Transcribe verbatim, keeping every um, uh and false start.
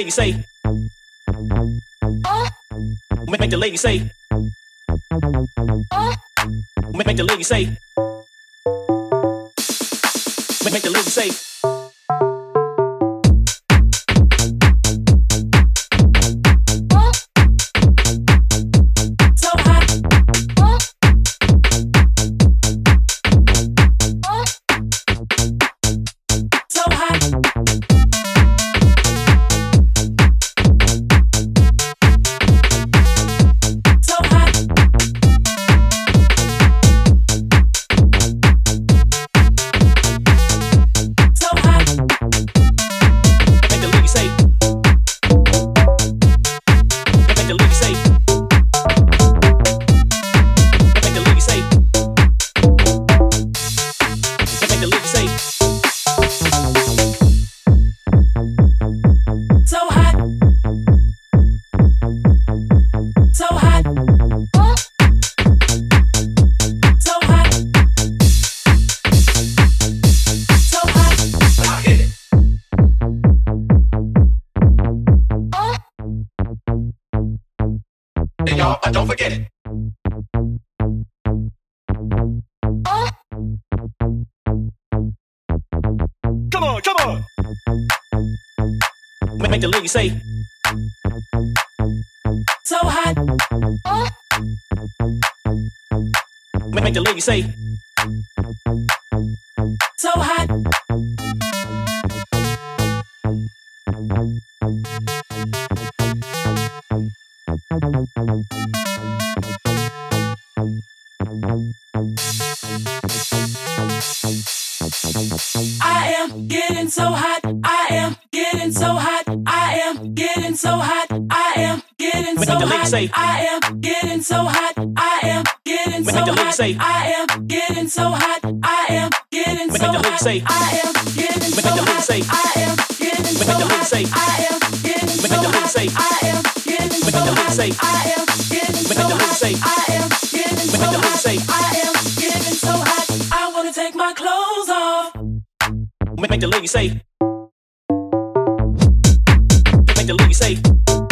lady say. Make, make the lady say. Make, make the lady say. Make, make the lady say. Don't forget it. Come on, come on. Make, make the lady say. So hot. Make, make the lady say. So hot. I am getting so hot. I am getting so hot. I am getting so hot. I am getting so hot. I am getting so hot. I am getting so hot. I am getting so hot. I am getting so hot. I am getting so hot. I am getting so hot. I am getting so hot. I am getting so hot. I am getting so hot. I am getting so hot. I am getting so hot. I wanna take my clothes off. Make, make the lady say. Make the lady say.